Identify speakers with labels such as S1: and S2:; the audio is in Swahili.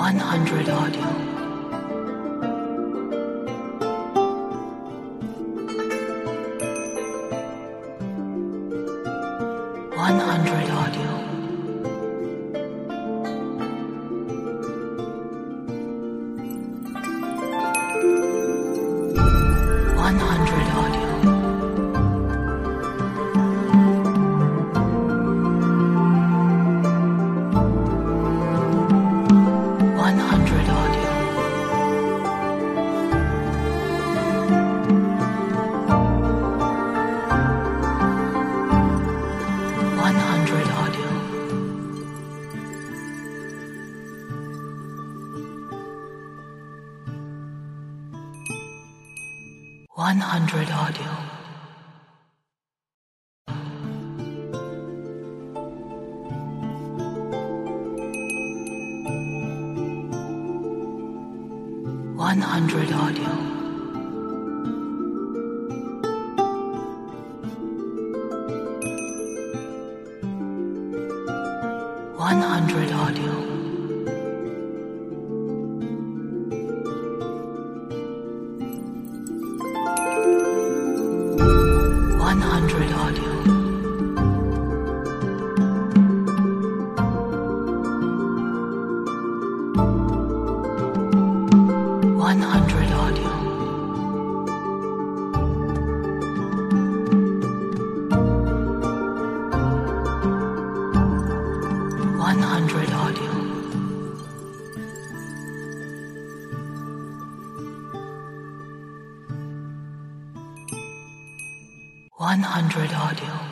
S1: 100 audio. 100 audio. 100 audio. 100 audio. 100 audio. 100 audio. 100 audio. 100 audio. 100 audio. 100 audio. 100 audio. 100 audio.